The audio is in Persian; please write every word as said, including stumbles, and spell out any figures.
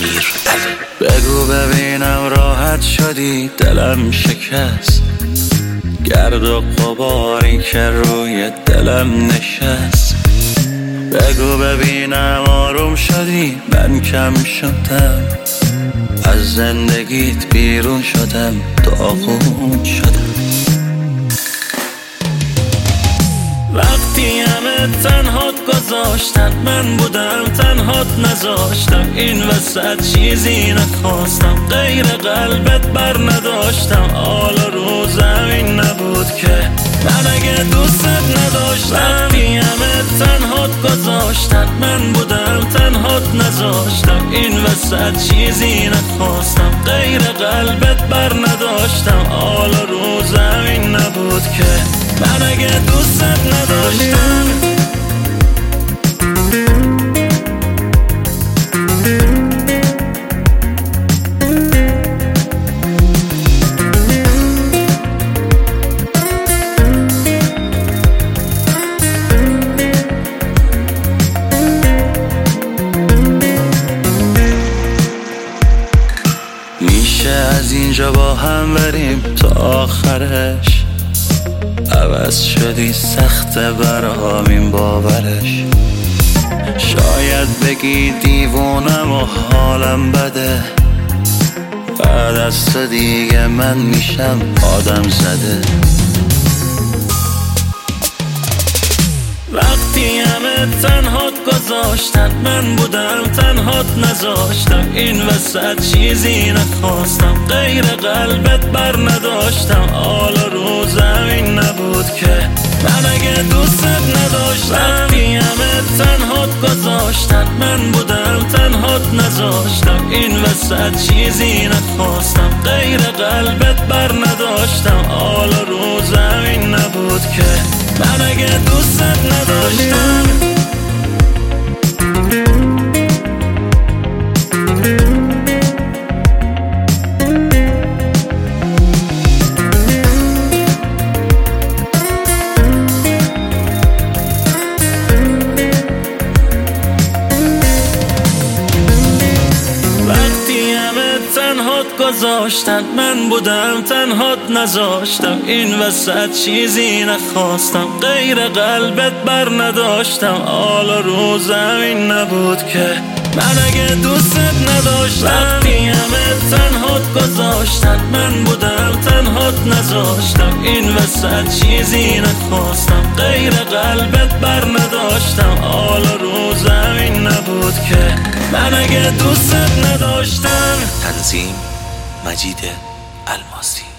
امیر علی. بگو ببینم راحت شدی دلم شکست، گرد و غباری که روی دلم نشست. بگو ببینم آروم شدی من کم شدم، از زندگیت بیرون شدم داغون شدم. وقتی همه تنهات گذاشتن من بودم تنهات نذاشتم، این وسط چیزی نخواستم غیر قلبت بر نداشتم. حالا رو زمین نبود که من اگه دوست نداشتم. وقتی همه تنهات گذاشتن من بودم تنهات نذاشتم، این وسط چیزی نخواستم غیر قلبت بر نداشتم. حالا رو زمین نبود که من اگه دوست نداشتم. میشه از اینجا با هم بریم تا آخرش، عوض شدی سخته برام این باورش. شاید بگی دیوونم و حالم بده، بعد از تو دیگه من میشم آدم زده. وقتی همه تنهات گذاشتن من بودم تنهات نذاشتم، این وسط چیزی نخواستم غیر قلبت بر نداشتم. حالا رو زمین نبود که من اگه دوست نداشتم. وقتی همه تنهات گذاشتن من بودم تنهات نذاشتم، این وسط چیزی نخواستم غیر قلبت بر نداشتم. حالا رو زمین نبود که من اگه دوست نداشتم. تنهات گذاشتن من بودم تنهات نذاشتم، این وسط چیزی نخواستم غیر قلبت بر نداشتم. حالا رو زمین نبود که من اگه دوست نداشتم. وقتی همه تنهات گذاشتن من بودم تنهات نذاشتم، این وسط چیزی نخواستم غیر قلبت بر نداشتم. حالا رو زمین نبود که من اگه دوست نداشتم. تنظیم مجید الماسی.